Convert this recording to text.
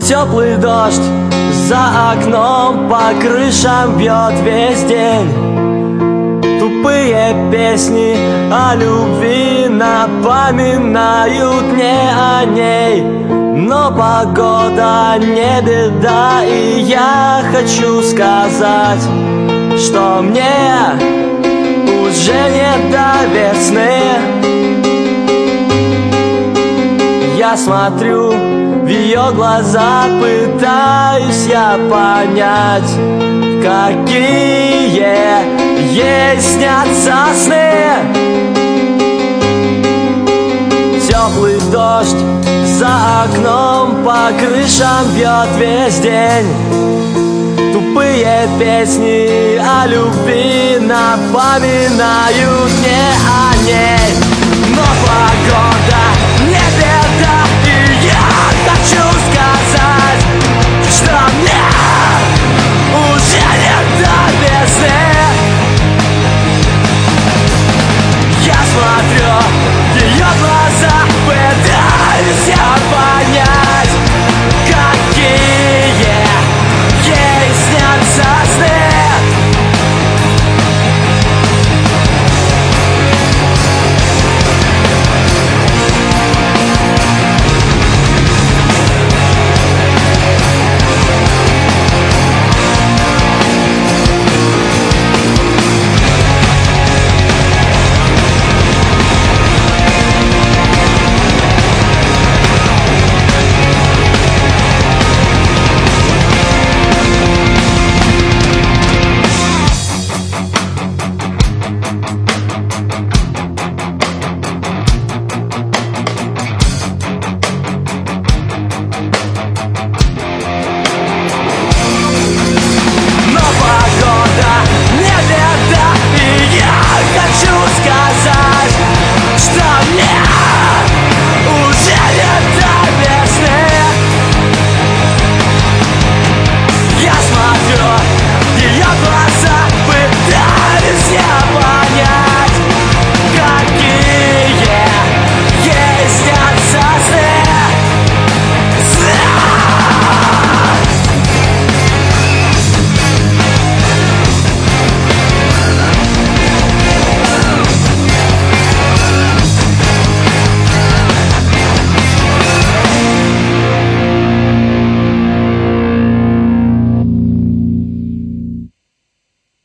Теплый дождь за окном по крышам бьет весь день. Тупые песни о любви напоминают мне о ней. Но погода не беда, и я хочу сказать, что мне уже не до весны. Я смотрю в ее глаза, пытаюсь я понять, какие ей снятся сны. Теплый дождь за окном по крышам бьет весь день. Тупые песни о любви напоминают мне о ней. Но погода